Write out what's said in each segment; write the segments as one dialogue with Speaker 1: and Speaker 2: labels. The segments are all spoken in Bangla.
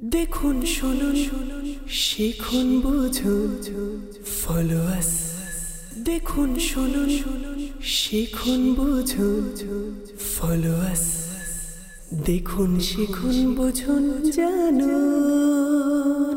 Speaker 1: দেখুন শুনুন শিখুন বুঝুন ফলো আস। দেখুন শুনুন শিখুন বুঝুন ফলো আস। দেখুন শিখুন বুঝুন জানুন।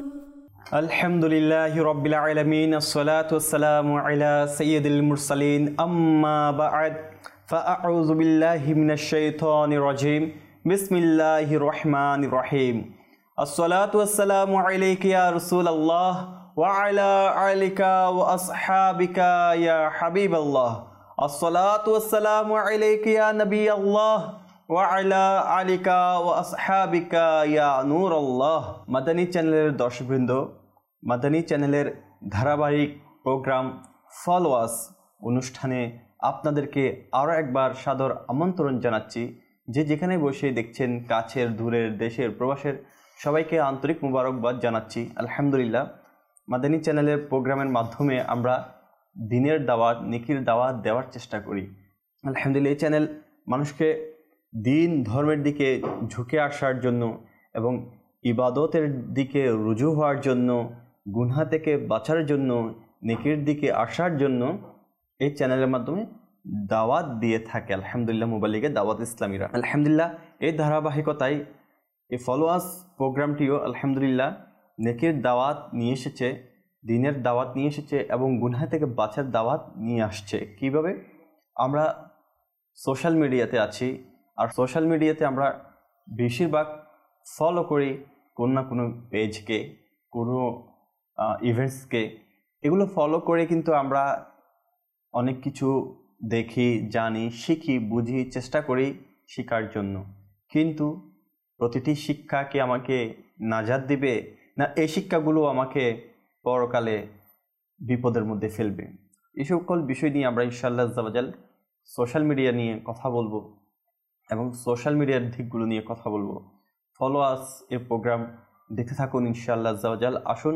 Speaker 2: আলহামদুলিল্লাহি রাব্বিল আলামিন, আসসালাতু ওয়াসসালামু আলা সাইয়্যিদিল মুরসালিন, আম্মা বা'দ, ফাআউযু বিল্লাহি মিনাশ শাইতানির রাজীম। বিসমিল্লাহির রহমানির রহিম। আসসালাতু ওয়াসসালামু আলাইকা ইয়া রাসূলুল্লাহ ওয়া আলা আলিকা ওয়া আসহাবিকা ইয়া হাবিবাল্লাহ। আসসালাতু ওয়াসসালামু আলাইকা ইয়া নবিয়াল্লাহ ওয়া আলা আলিকা ওয়া আসহাবিকা ইয়া নূরাল্লাহ। মাদানী চ্যানেলের দর্শকবৃন্দ, মাদানী চ্যানেলের ধারাবাহিক প্রোগ্রাম ফলো আস অনুষ্ঠানে আপনাদেরকে আরও একবার সাদর আমন্ত্রণ জানাচ্ছি। যে যেখানে বসে দেখছেন, কাছের দূরের দেশের প্রবাসের সবাইকে আন্তরিক মুবারকবাদ জানাচ্ছি। আলহামদুলিল্লাহ, মাদানী চ্যানেলের প্রোগ্রামের মাধ্যমে আমরা দিনের দাওয়াত, নেকির দাওয়াত দেওয়ার চেষ্টা করি। আলহামদুলিল্লাহ, এই চ্যানেল মানুষকে দিন ধর্মের দিকে ঝুঁকে আসার জন্য এবং ইবাদতের দিকে রুজু হওয়ার জন্য, গুনহা থেকে বাঁচার জন্য, নেকির দিকে আসার জন্য এই চ্যানেলের মাধ্যমে দাওয়াত দিয়ে থাকে। আলহামদুলিল্লাহ, মুবাল্লিগে দাওয়াত ইসলামীরা। আলহামদুলিল্লাহ, এই ধারাবাহিকতায় এই ফলোয়ার্স প্রোগ্রামটিও আলহামদুলিল্লাহ নেকির দাওয়াত নিয়ে এসেছে, দিনের দাওয়াত নিয়ে এসেছে এবং গুনহা থেকে বাঁচার দাওয়াত নিয়ে আসছে। কিভাবে? আমরা সোশ্যাল মিডিয়াতে আছি, আর সোশ্যাল মিডিয়াতে আমরা বেশিরভাগ ফলো করি কোনো না কোনো পেজকে, কোনো ইভেন্টসকে। এগুলো ফলো করে কিন্তু আমরা অনেক কিছু দেখি, জানি, শিখি, বুঝি, চেষ্টা করি শেখার জন্য। কিন্তু প্রতিটি শিক্ষা কি আমাকে নাজাত দিবে, না এই শিক্ষাগুলো আমাকে পরকালে বিপদের মধ্যে ফেলবে? এই সকল বিষয় নিয়ে আমরা ইনশাআল্লাহ আজ্জাওয়াজাল সোশ্যাল মিডিয়া নিয়ে কথা বলবো এবং সোশ্যাল মিডিয়ার দিকগুলো নিয়ে কথা বলবো। ফলো আস এর প্রোগ্রাম দেখতে থাকুন ইনশাআল্লাহ আজ্জাওয়াজাল। আসুন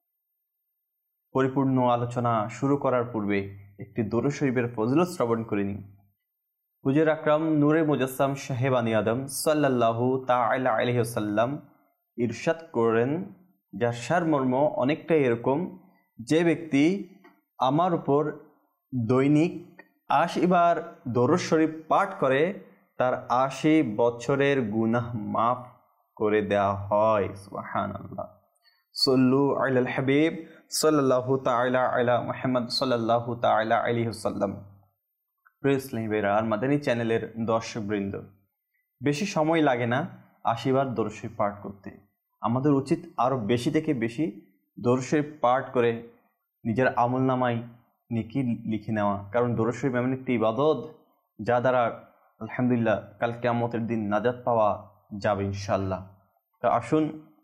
Speaker 2: পরিপূর্ণ আলোচনা শুরু করার পূর্বে একটি দরুদ শরীফের ফজিলত শ্রবণ করে নিন। হুজুর আকরাম নূরে মুজাসসাম সাহেবানী আদম সাল্লাল্লাহু তাআলা আলাইহি ওয়াসাল্লাম ইরশাদ করেন, যার সারমর্ম অনেকটাই এরকম: যে ব্যক্তি আমার উপর দৈনিক ৮০ বার দরুদ শরীফ পাঠ করে, তার ৮০ বছরের গুনাহ মাফ করে দেওয়া হয়। সুবহানাল্লাহ। সল্লু আলাল হাবিব সাল্লাল্লাহু তাআলা আলা মুহাম্মদ সাল্লাল্লাহু তাআলা আলাইহি ওয়াসাল্লাম। প্রিয় ইসলামী ভাইরা আর মাদানী চ্যানেলের দর্শকবৃন্দ, বেশি সময় লাগে না ৮০ বার দরুদ শরীফ পাঠ করতে। আমাদের উচিত আরও বেশি থেকে বেশি দরুদ শরীফ পাঠ করে নিজের আমলনামায় নেকি লিখে নেওয়া। কারণ দরুদ শরীফ এমন একটি ইবাদত যা দ্বারা আলহামদুলিল্লাহ কাল কিয়ামতের দিন নাজাত পাওয়া যাবে ইনশাআল্লাহ। তো আসুন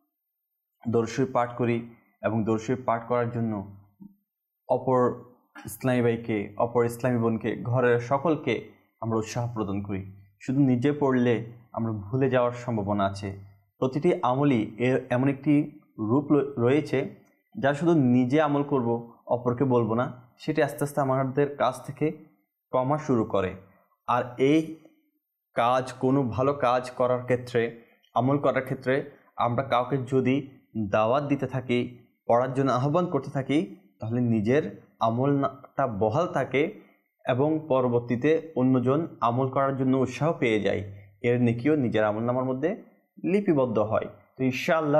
Speaker 2: দরুদ শরীফ পাঠ করি এবং দরুদ শরীফ পাঠ করার জন্য অপর ইসলামী ভাইকে, অপর ইসলামী বোনকে, ঘরের সকলকে আমরা উৎসাহ প্রদান করি। শুধু নিজে পড়লে আমরা ভুলে যাওয়ার সম্ভাবনা আছে। প্রতিটি আমলই এর এমন একটি রূপ রয়েছে যা শুধু নিজে আমল করব, অপরকে বলবো না, সেটি আস্তে আস্তে আমাদের কাছ থেকে কমা শুরু করে। আর এই কাজ, কোনো ভালো কাজ করার ক্ষেত্রে, আমল করার ক্ষেত্রে আমরা কাউকে যদি দাওয়াত দিতে থাকি, পড়ার জন্য আহ্বান করতে থাকি, তাহলে নিজের আমলটা বহাল থাকে এবং পরবর্তীতে অন্যজন আমল করার জন্য উৎসাহ পেয়ে যায়। এর নেকিও নিজের আমলনামার মধ্যে লিপিবদ্ধ হয়। তো ইনশাআল্লাহ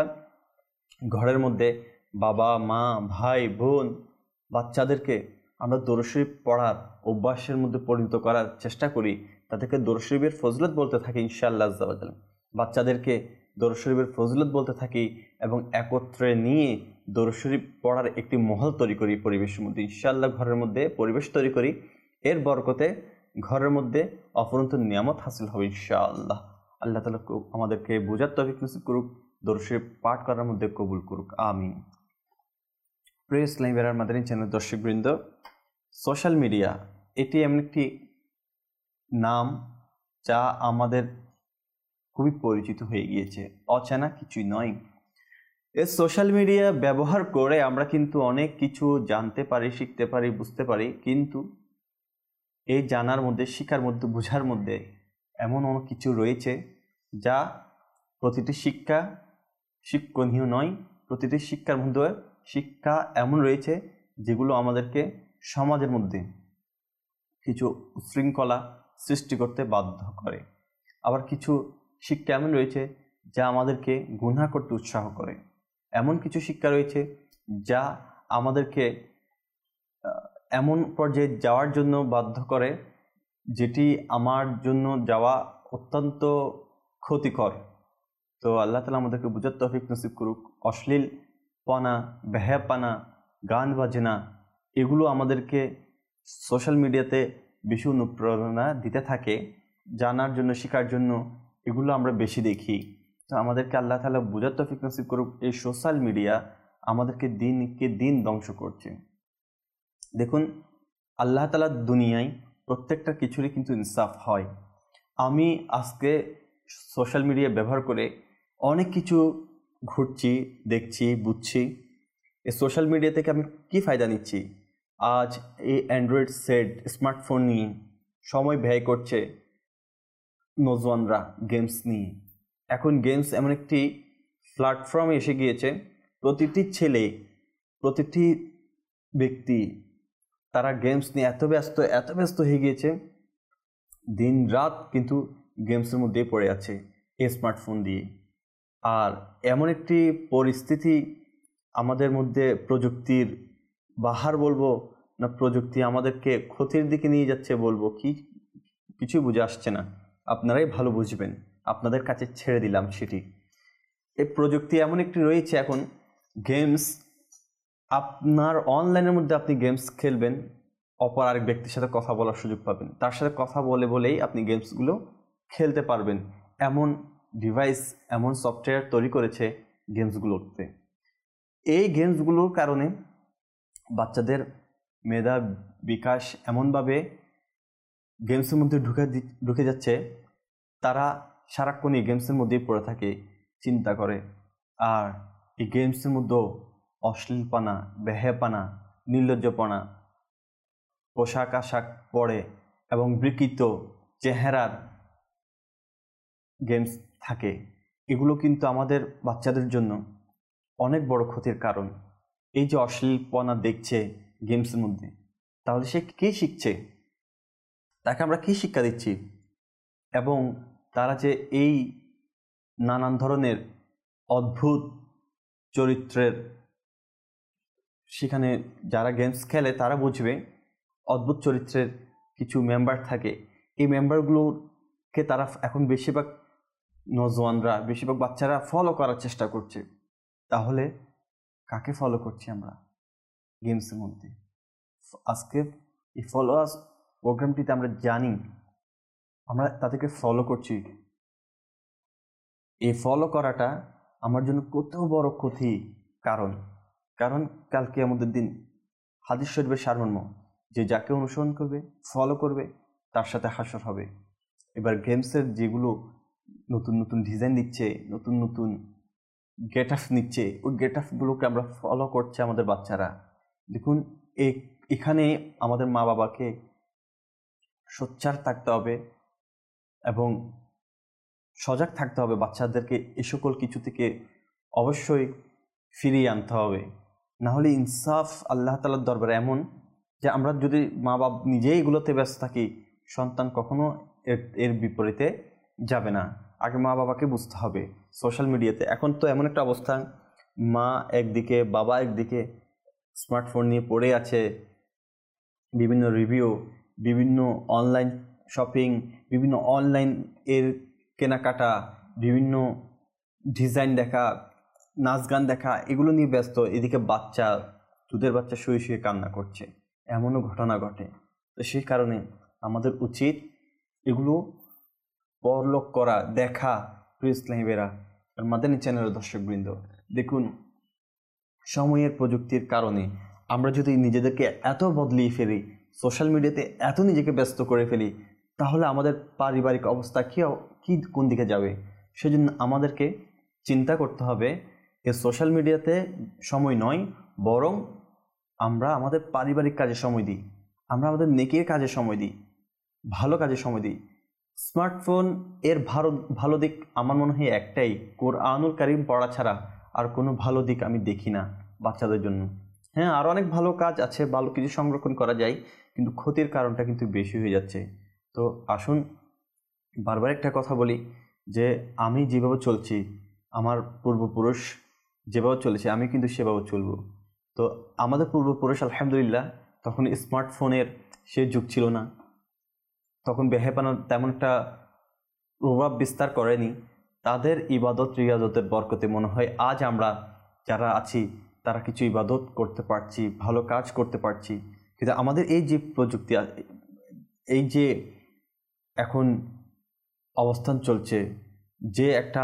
Speaker 2: ঘরের মধ্যে বাবা, মা, ভাই, বোন, বাচ্চাদেরকে আমরা দরুদ শরীফ পড়ার অভ্যাসের মধ্যে পরিণত করার চেষ্টা করি। তাদেরকে দরুদ শরীফের ফজিলত বলতে থাকি ইনশাআল্লাহ আজ্জাওয়াজাল। বাচ্চাদেরকে দরুদ শরীফের ফজিলত বলতে থাকি এবং একত্রে নিয়ে দরুদ শরীফ পড়ার একটি মহল তৈরি করি পরিবেশের মধ্যে। ইনশাআল্লাহ ঘরের মধ্যে পরিবেশ তৈরি করি, এর বরকতে ঘরের মধ্যে অফুরন্ত নিয়ামত হাসিল হবে ইনশাআল্লাহ। আল্লাহ তাআলা আমাদেরকে বোঝার তৌফিক নসিব করুক, দরুদ শরীফ পাঠ করার মধ্যে কবুল করুক, আমিন। প্রিয় ইসলামী ভাইরা মাদানী চ্যানেল দর্শকবৃন্দ, সোশ্যাল মিডিয়া এটি এমন একটি নাম যা আমাদের খুবই পরিচিত হয়ে গিয়েছে, অচেনা কিছুই নয়। এই সোশ্যাল মিডিয়া ব্যবহার করে আমরা কিন্তু অনেক কিছু জানতে পারি, শিখতে পারি, বুঝতে পারি। কিন্তু এই জানার মধ্যে, শিখার মধ্যে, বোঝার মধ্যে এমন অনেক কিছু রয়েছে যা প্রতিটি শিক্ষা শিক্ষণীয় নয়। প্রতিটি শিক্ষার মধ্যে শিক্ষা এমন রয়েছে যেগুলো আমাদেরকে সমাজের মধ্যে কিছু উশৃঙ্খলা সৃষ্টি করতে বাধ্য করে। আবার কিছু শিক্ষা এমন রয়েছে যা আমাদেরকে গুনাহ করতে উৎসাহ করে। এমন কিছু শিক্ষা রয়েছে যা আমাদেরকে এমন পর্যায়ে যাওয়ার জন্য বাধ্য করে যেটি আমার জন্য যাওয়া অত্যন্ত ক্ষতিকর। তো আল্লাহ তাআলা আমাদেরকে বুঝার তৌফিক নসিব করুক। অশ্লীলপনা, বেহায়াপনা, গান বাজনা এগুলো আমাদেরকে সোশ্যাল মিডিয়াতে বেশি অনুপ্রেরণা দিতে থাকে জানার জন্য, শেখার জন্য। এগুলো আমরা বেশি দেখি। তো আমাদেরকে আল্লাহ তাআলা বুঝার তৌফিক নসিব করুক। এই সোশ্যাল মিডিয়া আমাদেরকে দিনকে দিন ধ্বংস করছে। দেখুন, আল্লাহ তাআলা দুনিয়ায় প্রত্যেকটা কিছুরই কিন্তু ইনসাফ হয়। আমি আজকে সোশ্যাল মিডিয়া ব্যবহার করে অনেক কিছু ঘুরছি, দেখছি, বুঝছি। এই সোশ্যাল মিডিয়া থেকে আমি কি ফায়দা নিচ্ছি? আজ এই অ্যান্ড্রয়েড সেট, স্মার্টফোন নিয়ে সময় ব্যয় করছে নওজোয়ানরা গেমস নিয়ে। এখন গেমস এমন একটি প্ল্যাটফর্মে এসে গিয়েছে, প্রতিটি ছেলে, প্রতিটি ব্যক্তি তারা গেমস নিয়ে এত ব্যস্ত হয়ে গিয়েছে, দিন রাত কিন্তু গেমসের মধ্যেই পড়ে আছে এই স্মার্টফোন দিয়ে। আর এমন একটি পরিস্থিতি আমাদের মধ্যে, প্রযুক্তির বাহার বলবো না প্রযুক্তি আমাদেরকে ক্ষতির দিকে নিয়ে যাচ্ছে বলবো, কিছুই বুঝে আসছে না। আপনারাই ভালো বুঝবেন, আপনাদের কাছে ছেড়ে দিলাম সেটি। এই প্রযুক্তি এমন একটি রয়েছে এখন, গেমস আপনার অনলাইনের মধ্যে আপনি গেমস খেলবেন, অপর আরেক ব্যক্তির সাথে কথা বলার সুযোগ পাবেন, তার সাথে কথা বলেই আপনি গেমসগুলো খেলতে পারবেন। এমন ডিভাইস, এমন সফটওয়্যার তৈরি করেছে গেমসগুলোতে। এই গেমসগুলোর কারণে বাচ্চাদের মেধা বিকাশ এমনভাবে গেমসের মধ্যে ঢুকে যাচ্ছে, তারা সারাক্ষণ এই গেমসের মধ্যেই পড়ে থাকে, চিন্তা করে। আর এই গেমসের মধ্যেও অশ্লীলপনা, বেহায়াপনা, নির্লজ্জপনা, পোশাক আশাক পরে এবং বিকৃত চেহারার গেমস থাকে। এগুলো কিন্তু আমাদের বাচ্চাদের জন্য অনেক বড় ক্ষতির কারণ। এই যে অশ্লীলপনা দেখছে গেমসের মধ্যে, তাহলে সে কী শিখছে? তাকে আমরা কী শিক্ষা দিচ্ছি? এবং তারা যে এই নানান ধরনের অদ্ভুত চরিত্রের, সেখানে যারা গেমস খেলে তারা বুঝবে অদ্ভুত চরিত্রের কিছু মেম্বার থাকে। এই মেম্বারগুলোকে তারা এখন বেশিরভাগ নওজোয়ানরা, বেশিরভাগ বাচ্চারা ফলো করার চেষ্টা করছে। তাহলে কাকে ফলো করছি আমরা গেমসের মধ্যে? আজকে এই ফলোয়ার্স প্রোগ্রামটিতে আমরা জানি আমরা তাদেরকে ফলো করছি। এই ফলো করাটা আমার জন্য কত বড় ক্ষতি। কারণ কালকে আমাদের দিন হাদিস শরীফের সারমর্ম যে যাকে অনুসরণ করবে, ফলো করবে, তার সাথে হাসর হবে। এবার গেমসের যেগুলো নতুন নতুন ডিজাইন দিচ্ছে, নতুন নতুন গেট আপ নিচ্ছে, ওই গেট আপগুলোকে আমরা ফলো করছে আমাদের বাচ্চারা। দেখুন, এখানে আমাদের মা বাবাকে সোচ্চার থাকতে হবে এবং সজাগ থাকতে হবে। বাচ্চাদেরকে এ সকল কিছু থেকে অবশ্যই ফিরিয়ে আনতে হবে। নাহলে ইনসাফ আল্লাহ তাআলার দরবারে এমন যে আমরা যদি মা বাবা নিজেই এগুলোতে ব্যস্ত থাকি, সন্তান কখনো এর বিপরীতে যাবে না। আগে মা বাবাকে বুঝতে হবে। সোশ্যাল মিডিয়াতে এখন তো এমন একটা অবস্থা, মা একদিকে, বাবা একদিকে স্মার্টফোন নিয়ে পড়ে আছে, বিভিন্ন রিভিউ, বিভিন্ন অনলাইন শপিং, বিভিন্ন অনলাইন এর কেনাকাটা, বিভিন্ন ডিজাইন দেখা, নাচ গান দেখা, এগুলো নিয়ে ব্যস্ত। এদিকে বাচ্চা, দুধের বাচ্চা শুয়ে শুয়ে কান্না করছে, এমনও ঘটনা ঘটে। তো সেই কারণে আমাদের উচিত এগুলো পরলোক করা, দেখা। প্রিয় ইসলামী ভাইরা আর মাদানী চ্যানেলের দর্শকবৃন্দ, দেখুন, সময়ের প্রযুক্তির কারণে আমরা যদি নিজেদেরকে এত বদলিয়ে ফেলি, সোশ্যাল মিডিয়াতে এত নিজেকে ব্যস্ত করে ফেলি, তাহলে আমাদের পারিবারিক অবস্থা কোন দিকে যাবে? সেজন্য আমাদেরকে চিন্তা করতে হবে, এই সোশ্যাল মিডিয়াতে সময় নয়, বরং আমরা আমাদের পারিবারিক কাজে সময় দিই, আমরা আমাদের নেকির কাজে সময় দিই, ভালো কাজে সময় দিই। স্মার্টফোন এর ভালো দিক আমার মনে হয় একটাই, কোরআনুল কারীম পড়া ছাড়া আর কোনো ভালো দিক আমি দেখি না বাচ্চাদের জন্য। হ্যাঁ, আরও অনেক ভালো কাজ আছে, ভালো কিছু সংরক্ষণ করা যায়, কিন্তু ক্ষতির কারণটা কিন্তু বেশি হয়ে যাচ্ছে। তো আসুন বারবার একটা কথা বলি যে আমি যেভাবে চলছি, আমার পূর্বপুরুষ যেভাবে চলেছে আমি কিন্তু সেভাবে চলব। তো আমাদের পূর্বপুরুষ আলহামদুলিল্লাহ তখন স্মার্টফোনের সে যুগ ছিল না, তখন বেহেপানা তেমন একটা প্রভাব বিস্তার করেনি। তাদের ইবাদত রিয়াজতের বরকতে মনে হয় আজ আমরা যারা আছি তারা কিছু ইবাদত করতে পারছি, ভালো কাজ করতে পারছি। কিন্তু আমাদের এই যে প্রযুক্তি, এই যে এখন অবস্থান চলছে, যে একটা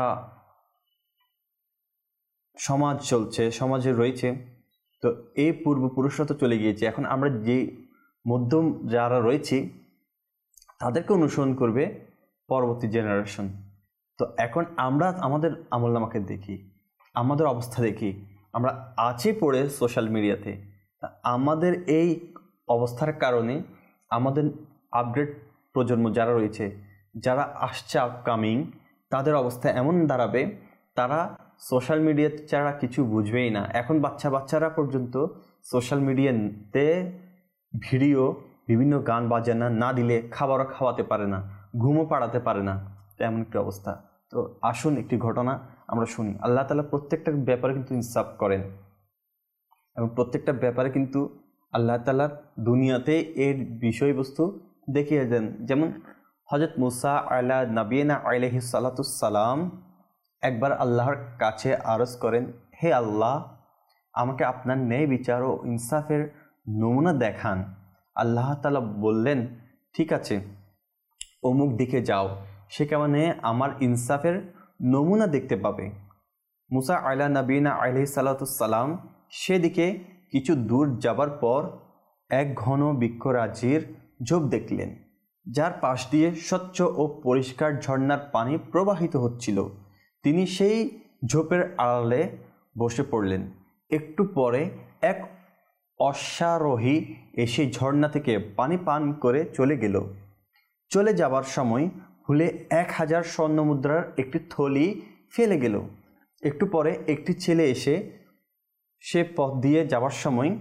Speaker 2: সমাজ চলছে, সমাজে রয়েছে, তো এই পূর্বপুরুষরা তো চলে গিয়েছে, এখন আমরা যে মধ্যম যারা রয়েছি তাদেরকে অনুসরণ করবে পরবর্তী জেনারেশন। তো এখন আমরা আমাদের আমলনামাকে দেখি, আমাদের অবস্থা দেখি, আমরা আছি পড়ে সোশ্যাল মিডিয়াতে। আমাদের এই অবস্থার কারণে আমাদের আপডেট প্রজন্ম যারা রয়েছে, যারা আসছে আপকামিং, তাদের অবস্থা এমন দাঁড়াবে তারা সোশ্যাল মিডিয়া ছাড়া কিছু বুঝবেই না। এখন বাচ্চারা পর্যন্ত সোশ্যাল মিডিয়াতে ভিডিও, বিভিন্ন গান বাজানা না দিলে খাবারও খাওয়াতে পারে না, ঘুমও পাড়াতে পারে না, তো এমন একটি অবস্থা। তো আসুন একটি ঘটনা আমরা শুনি। আল্লাহ তাআলা প্রত্যেকটা ব্যাপারে কিন্তু ইনসাফ করেন এবং প্রত্যেকটা ব্যাপারে কিন্তু আল্লাহ তাআলার দুনিয়াতে এর বিষয়বস্তু দেখিয়ে দেন। যেমন হযরত মুসা আলা নবিয়িনা আলাইহিস সালাতুস সালাম একবার আল্লাহর কাছে আরজ করেন, হে আল্লাহ, আমাকে আপনার ন্যায় বিচার ও ইনসাফের নমুনা দেখান। আল্লাহ তাআলা বললেন, ঠিক আছে, অমুক দিকে যাও, সেখানে আমার ইনসাফের নমুনা দেখতে পাবে। মুসা আলা নবিয়িনা আলাইহিস সালাতুস সালাম সেদিকে কিছু দূর যাবার পর এক ঘন বৃক্ষরাজির ঝোপ দেখলেন, যার পাশ দিয়ে স্বচ্ছ ও পরিষ্কার ঝর্ণার পানি প্রবাহিত হচ্ছিল। তিনি সেই ঝোপের আড়ালে বসে পড়লেন। একটু পরে এক অশ্বারোহী এসে ঝর্ণা থেকে পানি পান করে চলে গেল। চলে যাবার সময় ভুলে 1000 স্বর্ণমুদ্রার একটি থলি ফেলে গেল। একটু পরে একটি ছেলে এসে সে পথ দিয়ে যাবার সময়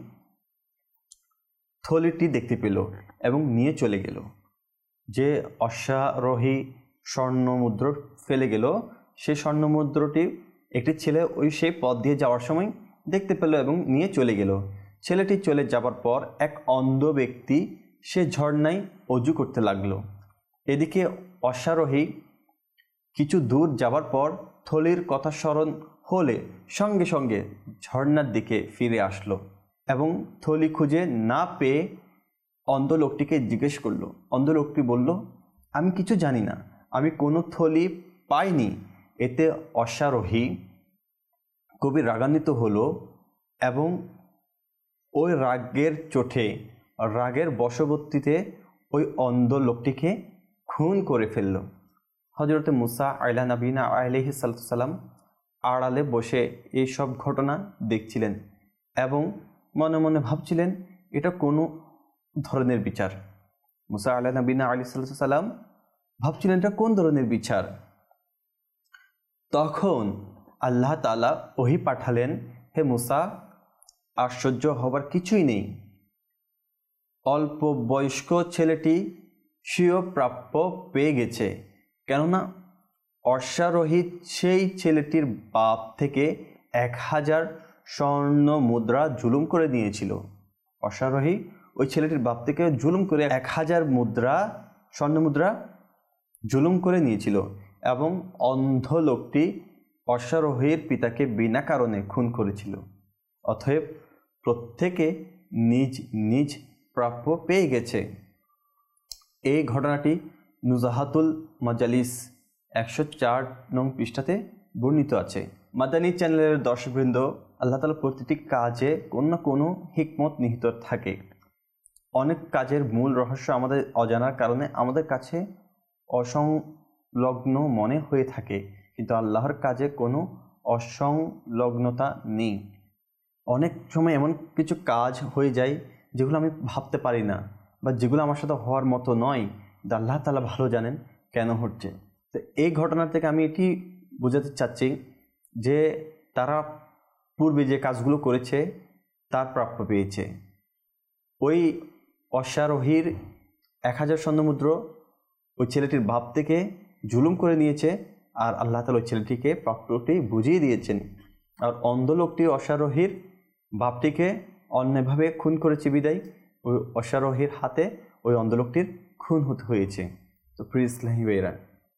Speaker 2: থলিটি দেখতে পেল এবং নিয়ে চলে গেল। যে অশ্বারোহী স্বর্ণমুদ্রা ফেলে গেল, সেই স্বর্ণমুদ্রাটি একটি ছেলে সেই পথ দিয়ে যাওয়ার সময় দেখতে পেল এবং নিয়ে চলে গেল। ছেলেটি চলে যাবার পর এক অন্ধ ব্যক্তি সে ঝর্ণায় অজু করতে লাগলো। এদিকে অশ্বারোহী কিছু দূর যাবার পর থলির কথা স্মরণ হলে সঙ্গে সঙ্গে ঝর্ণার দিকে ফিরে আসলো এবং থলি খুঁজে না পেয়ে অন্ধ লোকটিকে জিজ্ঞেস করলো। অন্ধ লোকটি বলল, আমি কিছু জানি না, আমি কোনো থলি পাইনি। এতে অশ্বারোহী খুবই রাগান্বিত হলো এবং ওই রাগের চোটে, রাগের বশবর্তীতে ওই অন্ধ লোকটিকে খুন করে ফেলল। হযরত মুসা আলা নবিয়িনা আলাইহিস সালাম আড়ালে বসে এই সব ঘটনা দেখছিলেন এবং মনে মনে ভাবছিলেন এটা কোনো ধরনের বিচার। মুসা আলা নবিয়িনা আলাইহিস সালাম ভাবছিলেন এটা কোন ধরনের বিচার। তখন আল্লাহ তাআলা ওহী পাঠালেন, হে মুসা, আশ্চর্য হবার কিছুই নেই। অল্প বয়স্ক ছেলেটি স্বীয় প্রাপ্য পেয়ে গেছে, কেননা অশ্বারোহী সেই ছেলেটির বাপ থেকে 1000 স্বর্ণ মুদ্রা জুলুম করে নিয়েছিল। অশ্বারোহী ওই ছেলেটির বাপ থেকে জুলুম করে 1000 স্বর্ণ মুদ্রা জুলুম করে নিয়েছিল এবং অন্ধ লোকটি অশ্বারোহীর পিতাকে বিনা কারণে খুন করেছিল। অতএব প্রত্যেকে নিজ নিজ প্রাপ্য পেয়ে গেছে। এই ঘটনাটি নুজাহাতুল মাজালিস 104 নং পৃষ্ঠাতে বর্ণিত আছে। মাদানী চ্যানেলের দর্শকবৃন্দ, আল্লাহ তাআলা প্রতিটি কাজে কোনো না কোনো হিকমত নিহিত থাকে। অনেক কাজের মূল রহস্য আমাদের অজানার কারণে আমাদের কাছে অসংলগ্ন মনে হয়ে থাকে, কিন্তু আল্লাহর কাজে কোনো অসংলগ্নতা নেই। অনেক সময় এমন কিছু কাজ হয়ে যায় যেগুলো আমি ভাবতে পারি না বা যেগুলো আমার সাথে হওয়ার মতো নয়, আল্লাহ তাআলা ভালো জানেন কেন হচ্ছে। তো এই ঘটনা থেকে আমি এটি বোঝাতে চাচ্ছি যে তারা পূর্বে যে কাজগুলো করেছে তার প্রাপ্য পেয়েছে। ওই অশ্বারোহীর 1000 স্বর্ণমুদ্র ওই ছেলেটির বাপ থেকে জুলুম করে নিয়েছে, আর আল্লাহ তাআলা ওই ছেলেটিকে প্রাপ্যটি বুঝিয়ে দিয়েছেন। আর অন্ধ লোকটি অশ্বারোহীর বাপটিকে অন্যায়ভাবে খুন করেছে বিদায় ওই অশ্বারোহীর হাতে ওই অন্ধ লোকটির খুন হতে হয়েছে। তো প্রিয় ইসলামী ভাইরা,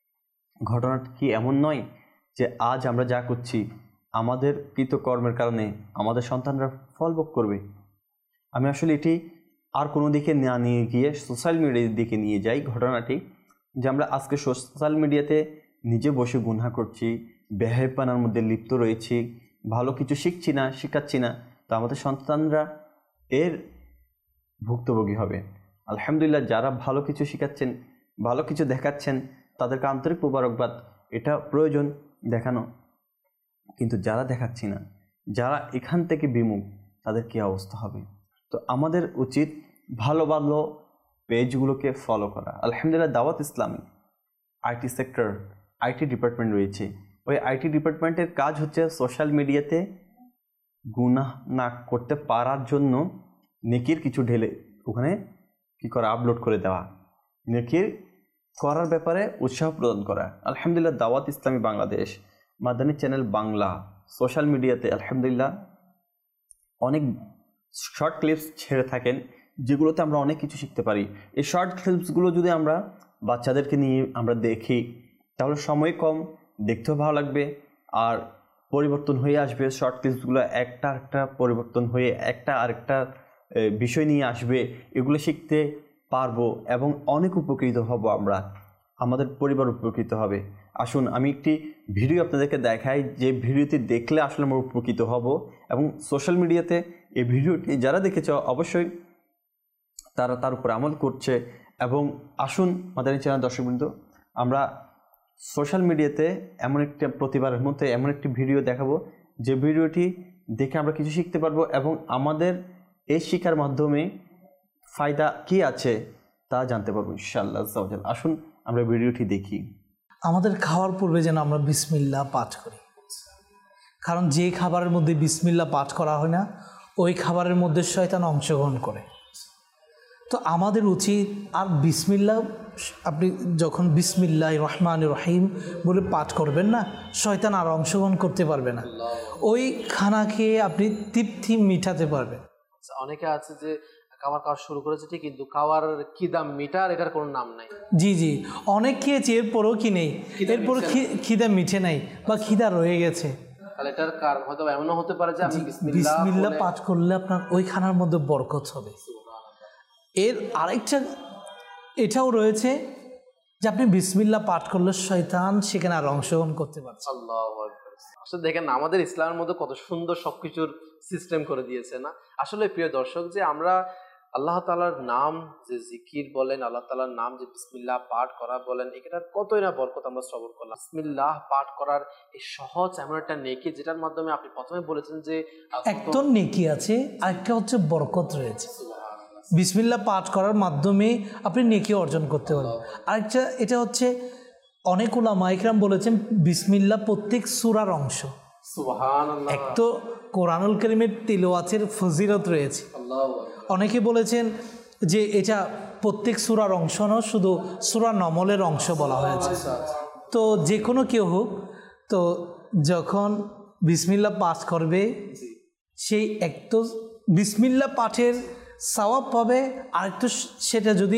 Speaker 2: ঘটনাটা কি এমন নয় যে আজ আমরা যা করছি আমাদের কৃতকর্মের কারণে আমাদের সন্তানরা ফল ভোগ করবে? আমি আসলে এটি আর কোনো দিকে না নিয়ে গিয়ে সোশ্যাল মিডিয়ার দিকে নিয়ে যাই ঘটনাটি, যে আমরা আজকে সোশ্যাল মিডিয়াতে নিজে বসে গুনাহ করছি, বেহায়াপনার মধ্যে লিপ্ত রয়েছি, ভালো কিছু শিখছি না, শেখাচ্ছি না, তো আমাদের সন্তানরা এর ভুক্তভোগী হবে। আলহামদুলিল্লাহ, যারা ভালো কিছু শেখাচ্ছেন, ভালো কিছু দেখাচ্ছেন, তাদেরকে আন্তরিক মোবারকবাদ, এটা প্রয়োজন দেখানো। কিন্তু যারা দেখাচ্ছি না, যারা এখান থেকে বিমুখ, তাদের কী অবস্থা হবে? তো আমাদের উচিত ভালো ভালো পেজগুলোকে ফলো করা। আলহামদুলিল্লাহ, দাওয়াত ইসলামী আইটি সেক্টর, আইটি ডিপার্টমেন্ট রয়েছে। ওই আইটি ডিপার্টমেন্টের কাজ হচ্ছে সোশ্যাল মিডিয়াতে গুনাহ না করতে পারার জন্য নেকির কিছু ঢেলে ওখানে কী করা, আপলোড করে দেওয়া, নেকির করার ব্যাপারে উৎসাহ প্রদান করা। আলহামদুলিল্লাহ, দাওয়াত ইসলামী বাংলাদেশ, মাদানী চ্যানেল বাংলা, সোশ্যাল মিডিয়াতে আলহামদুলিল্লাহ অনেক শর্ট ক্লিপস ছেড়ে থাকেন, যেগুলোতে আমরা অনেক কিছু শিখতে পারি। এই শর্ট ক্লিপসগুলো যদি আমরা বাচ্চাদেরকে নিয়ে আমরা দেখি, তাহলে সময় কম, দেখতেও ভালো লাগবে, আর পরিবর্তন হয়ে আসবে। শর্ট ক্লিপসগুলো একটা একটা পরিবর্তন হয়ে একটা আরেকটা বিষয় নিয়ে আসবে, এগুলো শিখতে পারবো এবং অনেক উপকৃত হব আমরা, আমাদের পরিবার উপকৃত হবে। আসুন আমি একটি ভিডিও আপনাদেরকে দেখাই, যে ভিডিওটি দেখলে আসলে আমরা উপকৃত হব। এবং সোশ্যাল মিডিয়াতে এই ভিডিওটি যারা দেখেছ অবশ্যই তারা তার উপর আমল করছে। এবং আসুন মাদানী চ্যানেল দর্শকবৃন্দ, আমরা সোশ্যাল মিডিয়াতে এমন একটা প্রতিবারের মধ্যে এমন একটি ভিডিও দেখাবো, যে ভিডিওটি দেখে আমরা কিছু শিখতে পারবো এবং আমাদের এই শিক্ষার মাধ্যমে ফায়দা কি আছে তা জানতে পারবো ইনশাআল্লাহ। আসুন আমরা ভিডিওটি দেখি।
Speaker 3: আমাদের খাওয়ার পূর্বে যেন আমরা বিসমিল্লাহ পাঠ করি, কারণ যে খাবারের মধ্যে বিসমিল্লাহ পাঠ করা হয় না, ওই খাবারের মধ্যে শয়তান অংশগ্রহণ করে। তো আমাদের উচিত, আর বিসমিল্লাহ আপনি যখন বিসমিল্লাহ রহমান রহিম বলে পাঠ করবেন না, শয়তান আর অংশগ্রহণ করতে পারবে না, ওই খানা খেয়ে আপনি তৃপ্তি মিটাতে পারবেন।
Speaker 4: অনেকে আছে যে খাবার খাওয়া শুরু করেছে ঠিক, কিন্তু খাওয়ার খিদা মিটার এটার কোনো নাম নাই।
Speaker 3: জি জি, অনেক খেয়েছি, এরপরও কি নেই, এরপর খিদা মিঠে নাই বা খিদা রয়ে গেছে।
Speaker 4: তাহলে এটার কারণ হয়তো এমনও হতে পারে যে আমি
Speaker 3: বিসমিল্লাহ পাঠ করলে আপনার ওই খানার মধ্যে বরকত হবে। এর আরেকটা এটাও রয়েছে যে আপনি বিসমিল্লাহ পাঠ করলে শয়তান সেখানে আর অংশগ্রহণ করতে পারছে।
Speaker 4: আল্লাহু আকবার। আসলে দেখেন আমাদের ইসলামের মধ্যে কত সুন্দর সবকিছুর সিস্টেম করে দিয়েছে না। আসলে প্রিয় দর্শক, যে আমরা আল্লাহ তাআলার নাম যে জিকির বলেন, আল্লাহ তাআলার নাম যে বিসমিল্লাহ পাঠ করা বলেন, এটার কতই না বরকত আমরা শ্রবণ করলাম। বিসমিল্লাহ পাঠ করার এই সহজ এমন একটা নেকি, যেটার মাধ্যমে আপনি প্রথমে বলেছেন যে
Speaker 3: একটা নেকি আছে, আরেকটা হচ্ছে বরকত রয়েছে। বিসমিল্লাহ পাঠ করার মাধ্যমে আপনি নেকি অর্জন করতে পারবেন। আরেকটা এটা হচ্ছে, অনেক উলামা ইকরাম বলেছেন বিসমিল্লাহ প্রত্যেক সূরার অংশ।
Speaker 4: সুবহানাল্লাহ।
Speaker 3: এক তো কোরআনুল কারীমের তিলাওয়াতের ফজিলত রয়েছে। অনেকে বলেছেন যে এটা প্রত্যেক সূরার অংশ নয়, শুধু সূরা নমলের অংশ বলা হয়েছে। তো যে কোনো কেউ হোক, তো যখন বিসমিল্লাহ পাঠ করবে, সেই এক তো বিসমিল্লাহ পাঠের সওয়াব পাবে, আরেকটু সেটা যদি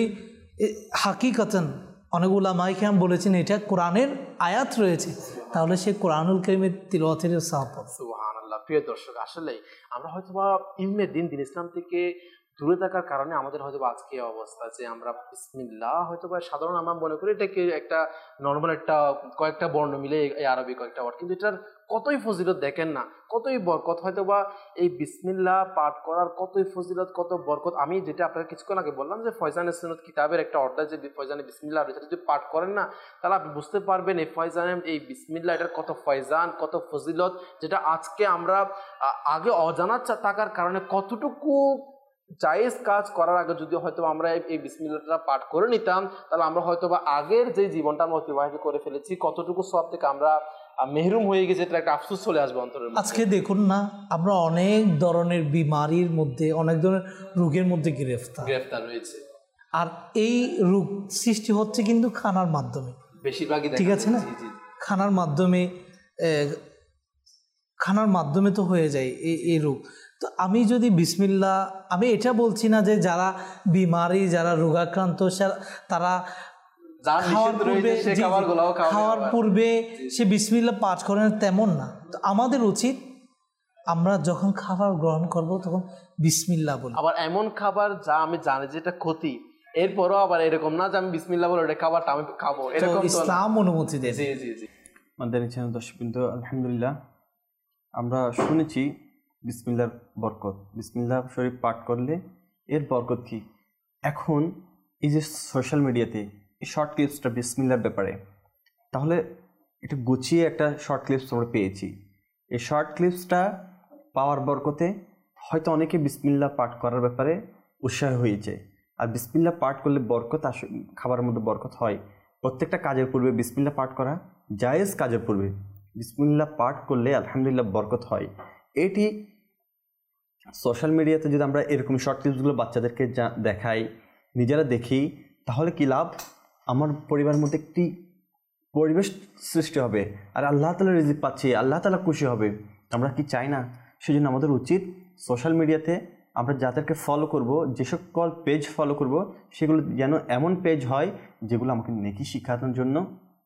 Speaker 3: হাকিকতান অনেক উলামা ইকরাম বলেছেন এটা কোরআনের আয়াত রয়েছে, তাহলে সে কোরআনুল কারীমের তিলাওয়াতের সওয়াব পাবে।
Speaker 4: সুবহানাল্লাহ। প্রিয় দর্শক, আসলেই আমরা হয়তোবা ইলমে দিন ইসলাম থেকে দূরে থাকার কারণে আমাদের হয়তো আজকে অবস্থা, যে আমরা বিসমিল্লাহ হয়তোবা সাধারণ আমরা মনে করি এটাকে একটা নর্মাল একটা কয়েকটা বর্ণ মিলে এই আরবি কয়েকটা ওয়ার্ড, কিন্তু এটার কতই ফজিলত দেখেন না, কতই বরকত। হয়তোবা এই বিসমিল্লাহ পাঠ করার কতই ফজিলত, কত বরকত। আমি যেটা আপনাকে কিছুক্ষণ আগে বললাম যে ফয়জানে সুন্নত কিতাবের একটা অর্ডার, যে ফয়জানে বিসমিল্লাহ রয়েছে, যদি পাঠ করেন না তাহলে আপনি বুঝতে পারবেন এই ফয়জানে এই বিসমিল্লাহ এটার কত ফয়জান, কত ফজিলত, যেটা আজকে আমরা আগে অজানা থাকার কারণে কতটুকু জায়েজ কাজ করার আগে যদি হয়তো আমরা এই বিসমিল্লাহটা পাঠ করে নিতাম, তাহলে আমরা হয়তো বা আগের যে জীবনটা আমরা অতিবাহিত করে ফেলেছি কতটুকু সওয়াব থেকে আমরা মেহরুম হয়ে গেছে, এটা একটা আফসোস চলে আসবে অন্তরের মধ্যে।
Speaker 3: আজকে দেখুন না, আমরা অনেক ধরনের বিমারির মধ্যে, অনেক ধরনের রোগের মধ্যে গ্রেফতার
Speaker 4: রয়েছে।
Speaker 3: আর এই রোগ সৃষ্টি হচ্ছে কিন্তু খানার মাধ্যমে,
Speaker 4: বেশিরভাগই
Speaker 3: ঠিক আছে না? খানার মাধ্যমে তো হয়ে যায় এই রোগ। তো আমি যদি বিসমিল্লাহ, আমি এটা বলছি না যে যারা বিমারি, যারা রোগাক্রান্ত তারা খাওয়ার পূর্বে সে বিসমিল্লাহ পাঠ করেন, তেমন না। তো আমাদের উচিত আমরা যখন খাবার গ্রহণ করব তখন বিসমিল্লাহ বলি।
Speaker 4: আবার এমন খাবার যা আমি জানি যে এটা ক্ষতি, এরপরও আবার এরকম না যে আমি বিসমিল্লাহ বলে এটা খাবারটা আমি খাবো, এরকম
Speaker 3: ইসলাম অনুমতি দেয়।
Speaker 4: জি জি জি।
Speaker 2: আমাদের চ্যানেল দর্শকবৃন্দ, আলহামদুলিল্লাহ আমরা শুনেছি বিসমিল্লাহর বরকত, বিসমিল্লাহ শরীফ পাঠ করলে এর বরকত কি। এখন এই যে সোশ্যাল মিডিয়াতে এই শর্ট ক্লিপসটা বিসমিল্লাহর ব্যাপারে, তাহলে একটু গুছিয়ে একটা শর্ট ক্লিপস আমরা পেয়েছি। এই শর্ট ক্লিপসটা পাওয়ার বরকতে হয়তো অনেকে বিসমিল্লাহ পাঠ করার ব্যাপারে উৎসাহ হয়েছে। আর বিসমিল্লাহ পাঠ করলে বরকত খাবারের মধ্যে বরকত হয়। প্রত্যেকটা কাজের পূর্বে বিসমিল্লাহ পাঠ করা জায়েজ, কাজের পূর্বে বিসমিল্লাহ পাঠ করলে আলহামদুলিল্লাহ বরকত হয়। এটি সোশ্যাল মিডিয়াতে যদি আমরা এরকম শর্ট ক্লিপসগুলো বাচ্চাদেরকে দেখাই, নিজেরা দেখি, তাহলে কি লাভ? আমার পরিবারের মধ্যে একটি পরিবেশ সৃষ্টি হবে, আর আল্লাহ তাআলা রিজিক পাচ্ছি, আল্লাহ তাআলা খুশি হবে। আমরা কি চাই না? সেজন্য আমাদের উচিত সোশ্যাল মিডিয়াতে আমরা যাদেরকে ফলো করব, যে সকল পেজ ফলো করব, সেগুলো যেন এমন পেজ হয় যেগুলো আমাকে নেকি শিখানোর জন্য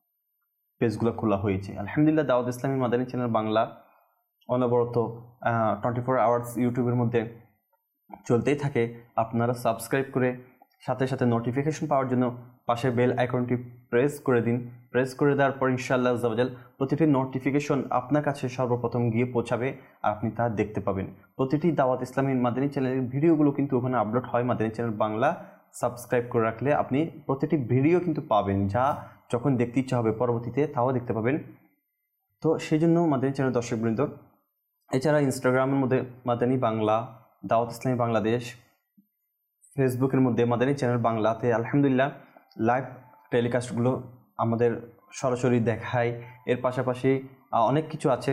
Speaker 2: পেজগুলো খোলা হয়েছে। আলহামদুলিল্লাহ দাওয়াত ইসলামী মাদানী চ্যানেল বাংলা অনবরত 24 আওয়ার্স ইউটিউবের মধ্যে চলতেই থাকে। আপনারা সাবস্ক্রাইব করে সাথে সাথে নোটিফিকেশন পাওয়ার জন্য পাশে বেল আইকনটি প্রেস করে দিন। প্রেস করে দেওয়ার পর ইনশাআল্লাহ আজ্জা ওয়া জাল প্রতিটি নোটিফিকেশন আপনার কাছে সর্বপ্রথম গিয়ে পৌঁছাবে, আর আপনি তা দেখতে পাবেন। প্রতিটি দাওয়াত ইসলামী মাদানী চ্যানেলের ভিডিওগুলো কিন্তু ওখানে আপলোড হয় মাদানী চ্যানেল বাংলা। সাবস্ক্রাইব করে রাখলে আপনি প্রতিটি ভিডিও কিন্তু পাবেন, যা যখন দেখতে ইচ্ছা হবে পরবর্তীতে তাও দেখতে পাবেন। তো সেই জন্য মাদানী চ্যানেল দর্শকবৃন্দ, এছাড়া ইনস্টাগ্রামের মধ্যে মাদানী বাংলা, দাওয়াত ইসলামী বাংলাদেশ, ফেসবুকের মধ্যে মাদানী চ্যানেল বাংলাতে আলহামদুলিল্লাহ লাইভ টেলিকাস্টগুলো আমাদের সরাসরি দেখায়। এর পাশাপাশি অনেক কিছু আছে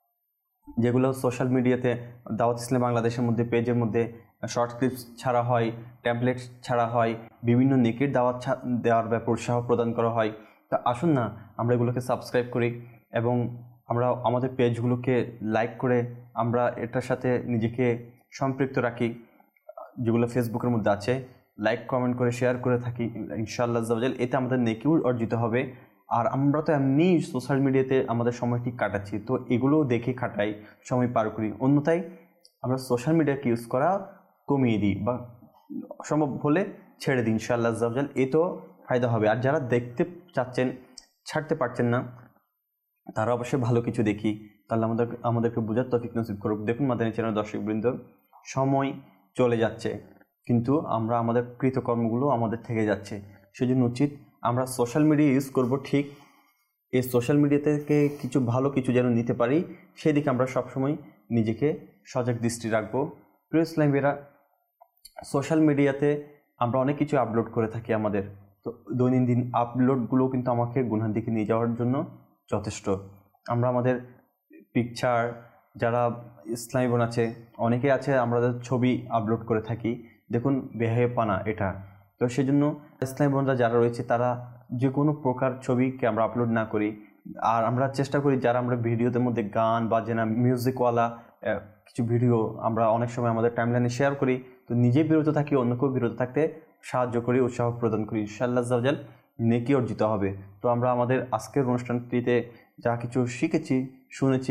Speaker 2: যেগুলো সোশ্যাল মিডিয়াতে দাওয়াত ইসলামী বাংলাদেশের মধ্যে পেজের মধ্যে শর্ট ক্লিপস ছাড়া হয়, ট্যাম্পলেট ছাড়া হয়, বিভিন্ন নেকির দাওয়াত দেওয়ার ব্যাপারে উৎসাহ প্রদান করা হয়। তা আসুন না আমরা এগুলোকে সাবস্ক্রাইব করি এবং আমরা আমাদের পেজগুলোকে লাইক করে আমরা এটার সাথে নিজেকে সম্পৃক্ত রাখি। যেগুলো ফেসবুকের মধ্যে আছে, লাইক কমেন্ট করে শেয়ার করে থাকি ইনশাআল্লাহ আজ্জা ওয়া জাল, এতে আমাদের নেকিও অর্জিত হবে। আর আমরা তো এমনি সোশ্যাল মিডিয়াতে আমাদের সময়টি কাটাচ্ছি, তো এগুলোও দেখে কাটাই, সময় পার করি। অন্যথায় আমরা সোশ্যাল মিডিয়াকে ইউজ করা কমিয়ে দিই বা সম্ভব হলে ছেড়ে দিই ইনশাআল্লাহ আজ্জা ওয়া জাল, এতেও ফায়দা হবে। আর যারা দেখতে চাচ্ছেন, ছাড়তে পারছেন না, তারা অবশ্যই ভালো কিছু দেখি, তাহলে আমাদেরকে বোঝার তৌফিক নসিব করুক। দেখুন মাদানী চ্যানেল দর্শকবৃন্দ, সময় চলে যাচ্ছে কিন্তু আমরা আমাদের কৃতকর্মগুলো আমাদের থেকে যাচ্ছে। সেজন্য উচিত আমরা সোশ্যাল মিডিয়া ইউজ করব ঠিক, এই সোশ্যাল মিডিয়া থেকে কিছু ভালো কিছু যেন নিতে পারি, সেদিকে আমরা সবসময় নিজেকে সজাগ দৃষ্টি রাখবো। প্রিয় ইসলামীরা, সোশ্যাল মিডিয়াতে আমরা অনেক কিছু আপলোড করে থাকি আমাদের, তো দৈনন্দিন আপলোডগুলো কিন্তু আমাকে গুনার দিকে নিয়ে যাওয়ার জন্য যথেষ্ট। আমরা আমাদের পিকচার, যারা ইসলামী বোন আছে, অনেকে আছে আমাদের ছবি আপলোড করে থাকি, দেখুন বেহায়াপনা এটা। তো সেই জন্য ইসলামী বোনরা যারা রয়েছে তারা যে কোনো প্রকার ছবিকে আমরা আপলোড না করি। আর আমরা চেষ্টা করি যারা আমরা ভিডিওদের মধ্যে গান বাজনা মিউজিকওয়ালা কিছু ভিডিও আমরা অনেক সময় আমাদের টাইমলাইনে শেয়ার করি, তো নিজে বিরত থাকি, অন্যকেও বিরত থাকতে সাহায্য করি, উৎসাহ প্রদান করি, ইনশাআল্লাহ আজ্জা ওয়া জাল নেকি অর্জিত হবে। তো আমরা আমাদের আজকের অনুষ্ঠানটিতে যা কিছু শিখেছি, শুনেছি,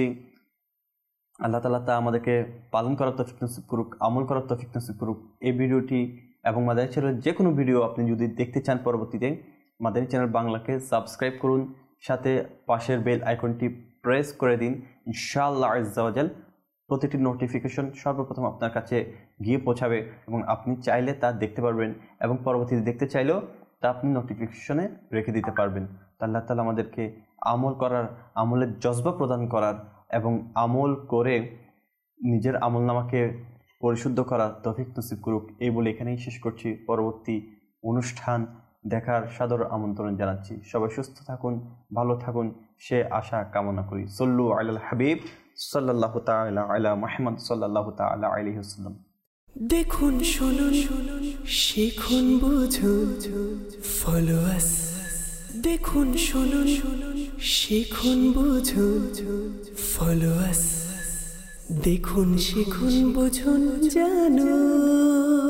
Speaker 2: আল্লাহ তাআলা তা আমাদেরকে পালন করার তৌফিক নসিব করুক, আমল করার তৌফিক নসিব করুক। এই ভিডিওটি এবং মাদানী চ্যানেলের যে কোনো ভিডিও আপনি যদি দেখতে চান পরবর্তীতে, মাদানী চ্যানেল বাংলাকে সাবস্ক্রাইব করুন, সাথে পাশের বেল আইকনটি প্রেস করে দিন। ইনশাআল্লাহ আজ্জা ওয়া জাল প্রতিটি নোটিফিকেশন সর্বপ্রথম আপনার কাছে গিয়ে পৌঁছাবে এবং আপনি চাইলে তা দেখতে পারবেন, এবং পরবর্তীতে দেখতে চাইলেও তা আপনি নোটিফিকেশনে রেখে দিতে পারবেন। তা আল্লাহ তাআলা আমাদেরকে আমল করার, আমলের জজবা প্রদান করার এবং আমল করে নিজের আমলনামাকে পরিশুদ্ধ করার তৌফিক নসিব করুক। এই বলে এখানেই শেষ করছি। পরবর্তী অনুষ্ঠান দেখার সাদর আমন্ত্রণ জানাচ্ছি। সবাই সুস্থ থাকুন, ভালো থাকুন, সে আশা কামনা করি। সল্লু আলাল হাবিব সাল্লাল্লাহু তাআলা আলা মুহাম্মদ সাল্লাল্লাহু তাআলা আলাইহি ওয়াসাল্লাম।
Speaker 1: দেখুন শুনুন শিখুন বুঝুন ফলো আস। দেখুন শুনুন শিখুন বুঝুন ফলো আস। দেখুন শিখুন বুঝুন জানুন।